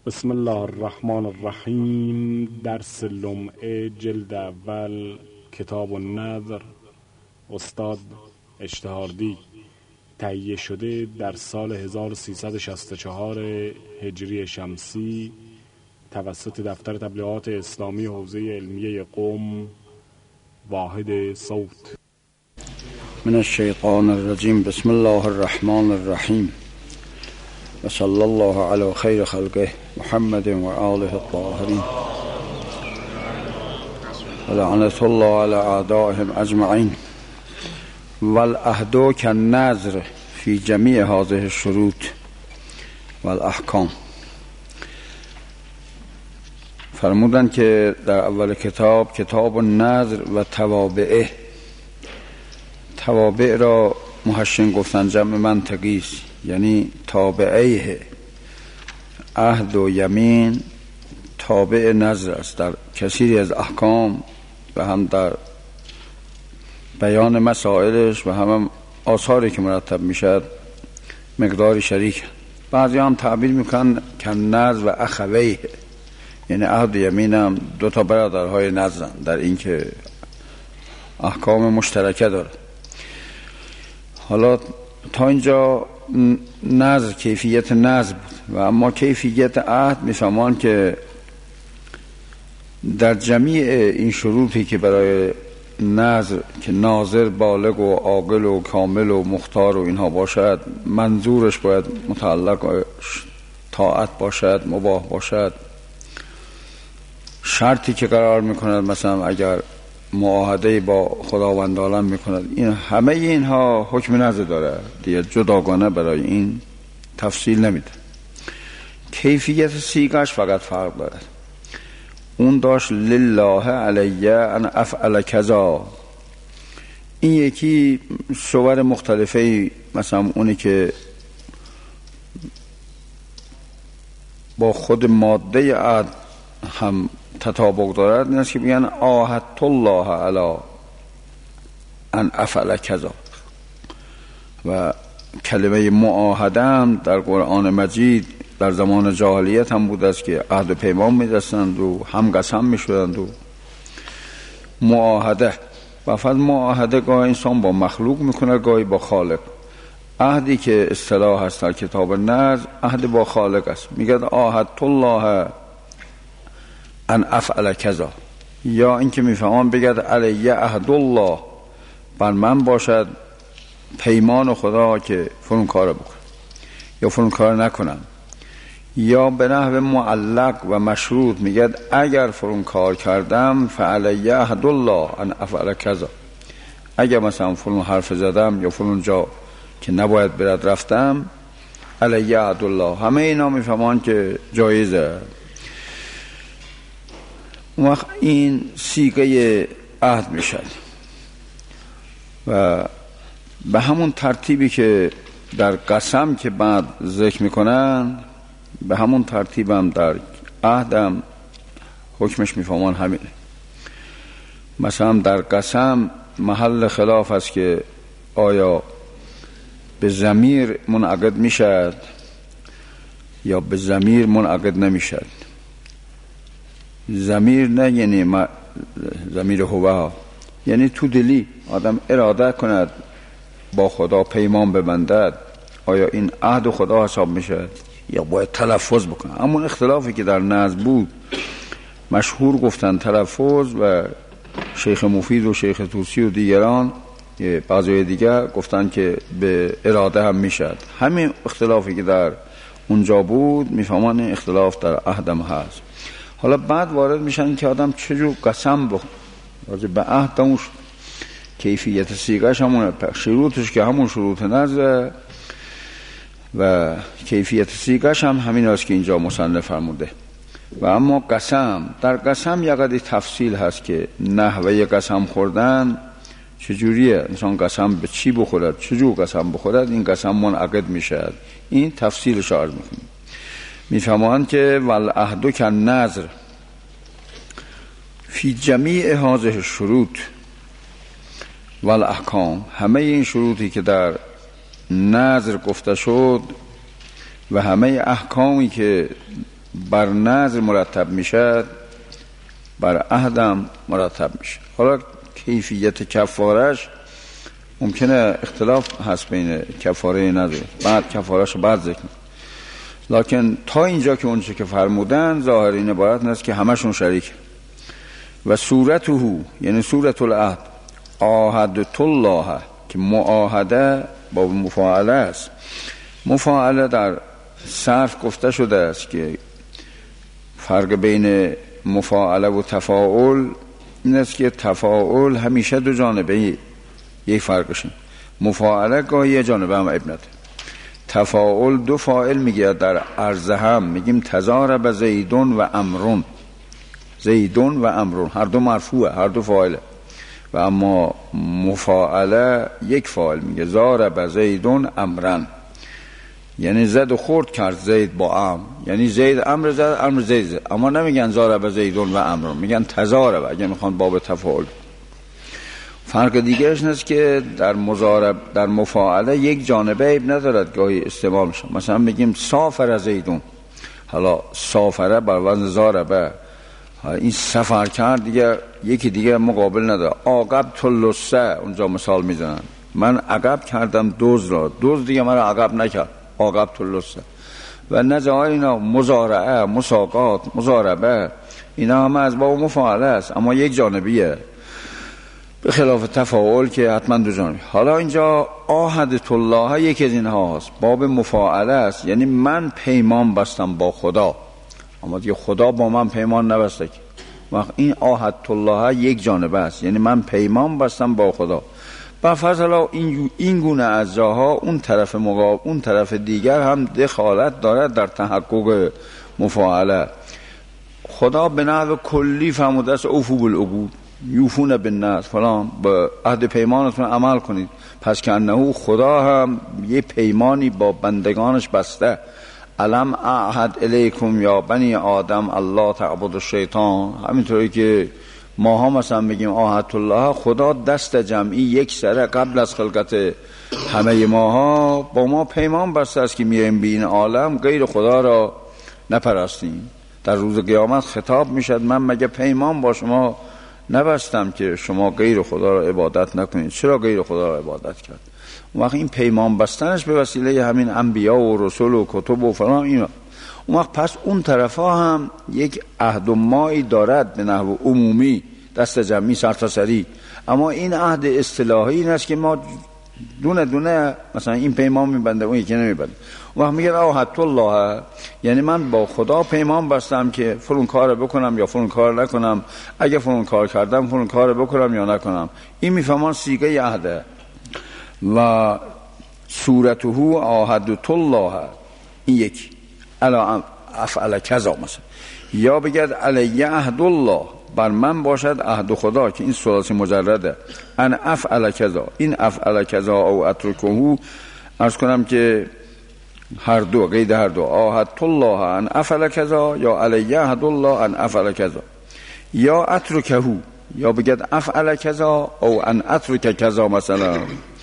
بسم الله الرحمن الرحیم. درس لمعه جلد اول، کتاب النذر، استاد اشتهاردی. تهیه شده در سال 1364 هجری شمسی توسط دفتر تبلیغات اسلامی حوزه علمیه قم. واحد صوت. من الشیطان الرجیم. بسم الله الرحمن الرحیم و صلی الله علی خیر خلقه محمد و آله الطاهرین و لعنت الله علی اعدائهم اجمعین. والعهد کالنذر فی جمیع هذه الشروط والاحکام. فرمودن که در اول کتاب النذر و توابعه. توابع را محشین گفتن جمع منطقی است، یعنی تابعه عهد و یمین تابع نذر است در کثیری از احکام و هم در بیان مسائلش و هم آثاری که مرتب میشد مقداری شریک. بعضی هم تعبیر میکنن که نذر و اخویه، یعنی عهد و یمین هم دو تا برادرهای نذرن در این که احکام مشترکه داره. حالا تا اینجا نذر کیفیت نذر بود و اما کیفیت عهد میفهمان که در جمیع این شروطی که برای نذر که ناظر بالغ و عاقل و کامل و مختار و اینها باشد، منظورش باید متعلق طاعت باشد، مباح باشد. شرطی که قرار میکند، مثلا اگر معاهده با خداوند عالم میکند، این همه اینها حکم نذر داره دیگه، جداگانه برای این تفصیل نمیده. کیفیت سیغش فقط فرق داره. اون داشت لله علی ان افعل کذا. این یکی صور مختلفه، مثلا اونی که با خود ماده عهد هم تطابق دارد، این است که بگن عاهدت الله علی ان افعل کذا. و کلمه معاهده هم در قرآن مجید در زمان جاهلیت هم بود است که عهد و پیمان می‌دستند و هم قسم می‌شدند. و معاهده و فقط معاهده گاهی انسان با مخلوق میکنه، گاهی با خالق. عهدی که اصطلاح هست در کتاب نذر عهد با خالق است. میگه عاهدت الله ان افعل کذا، یا اینکه میفهمان بگد علی عهد الله، بر من باشد پیمان خدا که فلان کار بکنم یا فلان کار نکنم. یا به نحو معلق و مشروط میگد اگر فلان کار کردم فعلی عهد الله ان افعل کذا. اگر مثلا فلان حرف زدم یا فلان جا که نباید برد رفتم، علی عهد الله. همه اینا میفهمان که جایزه. وقت این صیغه عهد میشد و به همون ترتیبی که در قسم که بعد ذکر میکنن، به همون ترتیب هم در عهدم حکمش میفهمان همینه. مثلا در قسم محل خلاف است که آیا به ضمیر منعقد میشد یا به ضمیر منعقد نمیشد. ضمیر نه یعنی ضمیر هو، یعنی تو دلی آدم اراده کند با خدا پیمان ببندد، آیا این عهد خدا حساب میشه یا باید تلفظ بکنه. همون اختلافی که در نذر بود مشهور گفتن تلفظ، و شیخ مفید و شیخ طوسی و دیگران بعضی دیگر گفتن که به اراده هم میشد. همین اختلافی که در اونجا بود میفهمان این اختلاف در عهدم هست. حالا بعد وارد میشن که آدم چجور قسم بخوره راجع به عهد. اون کیفیت صیغه‌اش همونه، شروطش که همون شروط نذر و کیفیت صیغه‌اش هم همین است که اینجا مصنف فرموده. و اما قسم، در قسم یه قدری تفصیل هست که نحوه قسم خوردن چجوریه، انسان قسم به چی بخورد، چجور قسم بخورد، این قسم منعقد میشه. این تفصیلش عرض میکنیم. میفهمند که والعهد کالنذر فی جمیع هذه الشروط والاحکام. همه این شروطی که در نذر گفته شد و همه احکامی که بر نذر مرتب میشه بر عهدم مرتب میشه. حالا کیفیت کفارش ممکنه اختلاف هست بین کفاره نذر، بعد کفارش بعد ذکر، لکن تا اینجا که اونچه که فرمودن ظاهر این عبارت است که همشون شریک. و صورته یعنی صورت العهد عاهدت الله که معاهده با مفاعله است. مفاعله در صرف گفته شده است که فرق بین مفاعله و تفاعل این است که تفاعل همیشه دو جانبه یک فرقشه، مفاعله گاهی یه جانبه هم ابنده. تفاعل دو فاعل میگه در عرض هم میگیم تضارب زیدون و امرون، زیدون و امرون هر دو مرفوعه، هر دو فاعله. و اما مفاعله یک فاعل میگه ضارب زیدون امرن، یعنی زد و خورد کرد زید با امر، یعنی زید امر زد، امر زید زد. اما نمیگن ضارب زیدون و امرون، میگن تضارب اگه میخوان باب تفاعل. فرق دیگرش نیست که در مضارب در مفاعله یک جانبه عیب ندارد، گاهی استعمال میشه. مثلا بگیم سافر زیدون، حالا سافره بر وزن ضاربه، این سفر کرد دیگه یکی دیگه مقابل نداره. عقب تلسه اونجا مثال میزنن، من عقب کردم دوز را، دوز دیگه من عقب نکرد، عقب تلسه. و نظایر اینا مزارعه، مساقات، مزاربه، اینا همه از باب مفاعله است اما یک جانبیه، به خلاف تفاعل که حتما دو جانبی. حالا اینجا عهدت الله یکی از اینها هست، باب مفاعله است، یعنی من پیمان بستم با خدا، اما دیگه خدا با من پیمان نبسته که. وقت این عهدت الله یک جانبه است، یعنی من پیمان بستم با خدا. بفرض حالا این گونه اجزاها اون طرف مقابل، اون طرف دیگر هم دخالت دارد در تحقق مفاعله. خدا به نحو کلی فرموده است اوفوا بالعقود یوفون بالنذر فلان، به عهد پیمانتون عمل کنید. پس که انه خدا هم یه پیمانی با بندگانش بسته. الم اعهد الیکم یا بنی آدم الله تعبدوا الشیطان، همینطوری که ما هم مثلا بگیم عهدت الله، خدا دست جمعی یک سره قبل از خلقت همه ماها با ما پیمان بسته است که میریم به این عالم غیر خدا را نپرستیم. در روز قیامت خطاب میشد من مگه پیمان با شما نبستم که شما غیر خدا را عبادت نکنید؟ چرا غیر خدا را عبادت کرد؟ اون وقت این پیمان بستنش به وسیله همین انبیا و رسول و کتب و فلان اینا. اون وقت پس اون طرفا هم یک عهد و مایی دارد به نحو عمومی دست جمعی سرتاسری، اما این عهد اصطلاحی این است که ما دونه دونه مثلا این پیمان میبنده اون یکی نمیبنده. اون وقت میگه عهدت الله، یعنی من با خدا پیمان بستم که فلان کار بکنم یا فلان کار نکنم، اگه فلان کار کردم فلان کار بکنم یا نکنم. این میفهمان صیغه عهده. و صورته عهدت الله، این یکی الا افعل کذا مثلا، یا بگید علی عهد الله بر من باشد عهد خدا که این ثلاثی مجرده، ان افعل کذا، این افعل کذا او اترکه عرض کنم که هر دو قید هر دو، عهدت الله ان افعل کذا یا علی عهد الله ان افعل کذا، یا اترکه، یا بگید افعل کذا او ان اترک کذا مثلا،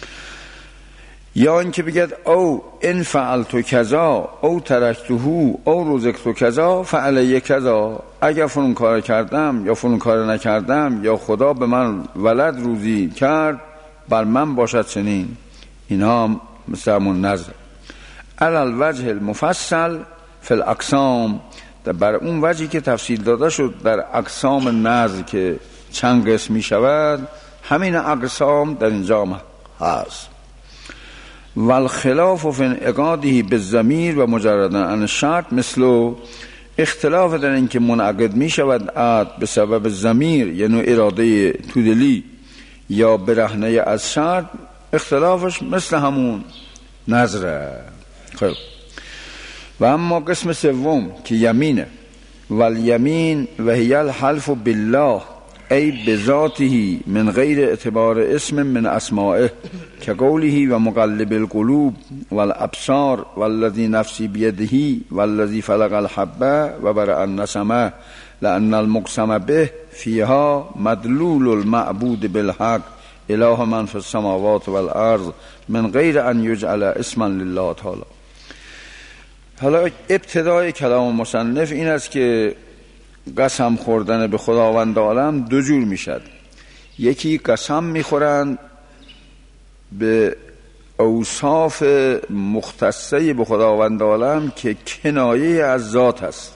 یا اینکه بگید او ان فعلت کذا او ترکته او رزقت کذا فعلی کذا، اگر فلان کار کردم یا فلان کار نکردم یا خدا به من ولد روزی کرد بر من باشد چنین. اینا مثل همون نظر علی الوجه المفصل فی الاقسام، بر اون وجهی که تفصیل داده شد در اقسام نظر که چند قسم می شود، همین اقسام در اینجا هست. والخلاف فی انعقاده بالضمیر و مجردا عن الشرط، مثل اختلاف در این که منعقد می شود عهد به سبب ضمیر یعنی اراده تودلی یا برهنه از شرط، اختلافش مثل همون نظره. خیلی. و اما قسم سوم که یمینه، والیمین و هی الحلف بالله ای بذاته من غیر اعتبار اسم من اسمائه که قوله و مقلب القلوب والابصار والذی نفسی بیده والذی فلق الحبه و برأ النسمه لأن المقسم به فیها مدلول المعبود بالحق اله من فی السماوات والارض من غیر ان یجعل اسما لله تعالی. حالا ابتدای کلام مصنف این است که قسم خوردن به خداوند عالم دو جور میشد. یکی قسم میخورند به اوصاف مختصه به خداوند عالم که کنایه از ذات است.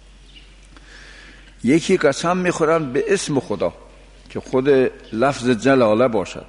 یکی قسم میخورند به اسم خدا که خود لفظ جلاله باشد.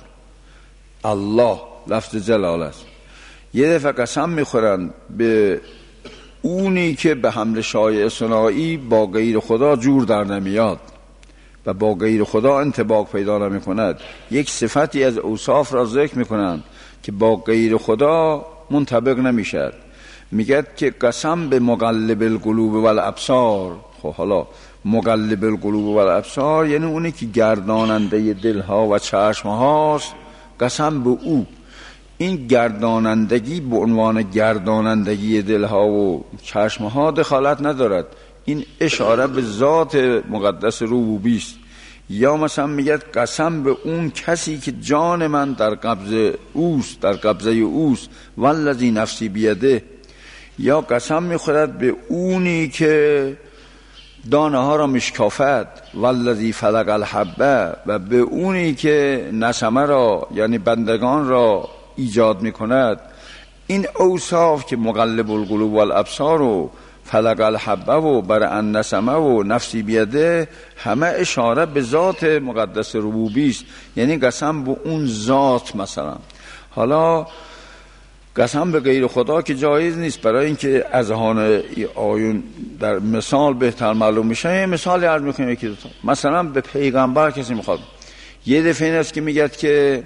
الله لفظ جلاله است. یه دفعه قسم میخورند به اونی که به حمل شایع ثنایی با غیر خدا جور در نمیاد و با غیر خدا انطباق پیدا نمی کند. یک صفتی از اوصاف را ذکر می کنند که با غیر خدا منطبق نمی شد. میگه که قسم به مقلب القلوب و الابصار. خب حالا مقلب القلوب و الابصار یعنی اونی که گرداننده دلها و چشمهاست. قسم به او. این گردانندگی به عنوان گردانندگی دلها و چشمها دخالت ندارد. این اشاره به ذات مقدس ربوبی است. یا مثلا میگه قسم به اون کسی که جان من در قبضه اوست، در قبضه اوست، والذی نفسی بیده. یا قسم میخورد به اونی که دانه ها را میشکافد، والذی فلق الحبه، و به اونی که نسمه را یعنی بندگان را ایجاد میکند. این اوصاف که مقلب القلوب والابصار و فلق الحبه و برع النسمه و نفسی بیده همه اشاره به ذات مقدس ربوبی است. یعنی قسم به اون ذات. مثلا حالا قسم به غیر خدا که جایز نیست، برای اینکه اذهان آیون در مثال بهتر معلوم میشه. یه مثالی عرض میکنم یکی دوتا. مثلا به پیغمبر کسی میخواد، یه دفعه این است که میگه که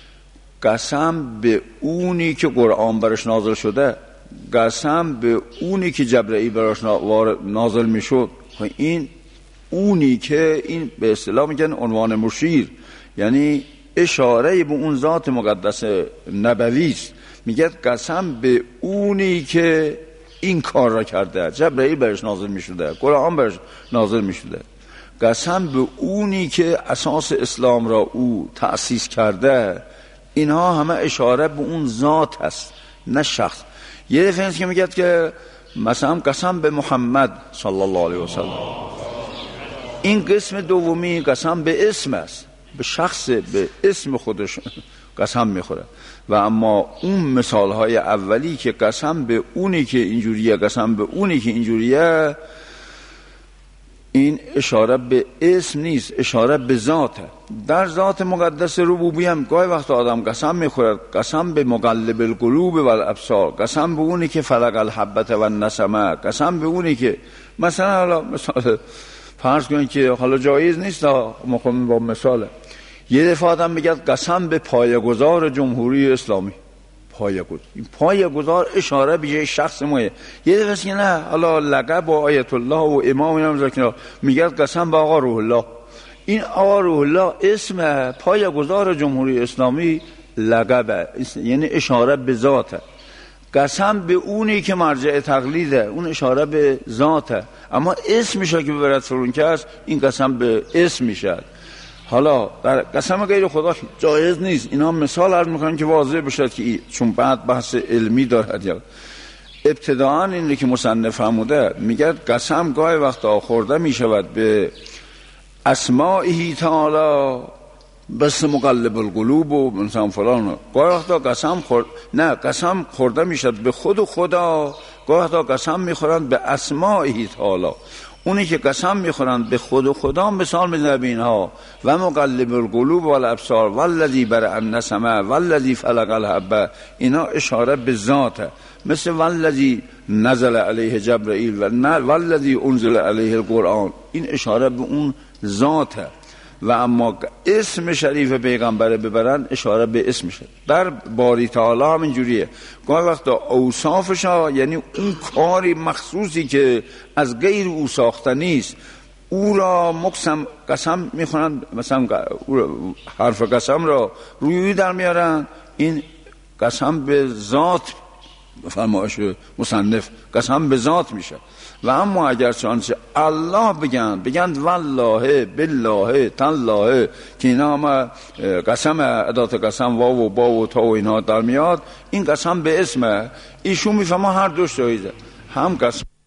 قسم به اونی که قرآن برش نازل شده، قسم به اونی که جبرئیل براش نازل میشد. این اونی که این به اصطلاح میگن عنوان مشیر، یعنی اشاره به اون ذات مقدس نبوی است. میگه قسم به اونی که این کار را کرده، جبرئیل براش نازل میشده، قرآن براش نازل میشده. قسم به اونی که اساس اسلام را او تأسیس کرده. اینها همه اشاره به اون ذات هست، نه شخص. یه دفعه اینست که میگه که مثلا قسم به محمد صلی الله علیه وسلم. این قسم دومی قسم به اسم است، به شخص، به اسم خودش قسم میخوره. و اما اون مثال های اولی که قسم به اونی که اینجوریه، قسم به اونی که اینجوریه، این اشاره به اسم نیست، اشاره به ذاته. در ذات مقدس ربوبی هم گاهی وقت آدم قسم میخورد. قسم به مقلب القلوب و الابصار، قسم به اونی که فلق الحبه و النسمه، قسم به اونی که مثلا حالا مثال فرض کنید که حالا جایز نیست مقام با مثال. یه دفعه آدم میگه قسم به پایه‌گذار جمهوری اسلامی. پایه‌گذار اشاره به یه شخص مایه. یه دفعه که نه حالا لقب و آیت الله و امام اینا میذارن، میگه قسم به آقا روح الله. این آقا روح الله اسم پایه‌گذار جمهوری اسلامی لقبه، یعنی اشاره به ذاته. قسم به اونی که مرجع تقلیده، اون اشاره به ذاته. اما اسم میشه که ببرد فرون کس، این قسم به اسم میشه. حالا در قسم غیر خدا جایز نیست. اینا مثال عرض میکنن که واضح بشه که چون بعد بحث علمی دارد. یا ابتداعا اینه که مصنف فرموده، میگه قسم گاهی وقتا خورده میشود به اسمائه تعالی، بس مقلب القلوب و مثلا فلان. گاهی وقتا قسم خورده میشد به خود خدا. گاهی وقتا قسم میخورند به اسمائه تعالی. اونی که قسم میخورند به خود خدا مثال میزنه به اینها: و مقلب القلوب و الابصار والذی برع النسمه والذی فلق الحبه. اینا اشاره به ذاته، مثل والذی نزل علیه جبرئیل و والذی انزل علیه القرآن. این اشاره به اون ذاته. و اما اسم شریف پیغمبر ببرن اشاره به اسمشه. در باری تعالی هم اینجوریه. گاهی وقتا اوصافش ها، یعنی اون کاری مخصوصی که از غیر او ساخته نیست، او را قسم میخونن، مثلا حرف قسم را روی در میارن. این قسم به ذات، فرمایش مصنف قسم به ذات میشه. و اما اگر چانچه الله بگن والله بالله تالله، که اینا همه قسم، ادات قسم واو و با و تا و اینا در میاد، این قسم به اسمه. ایشون میفهمه هر دوش جایزه. هم قسم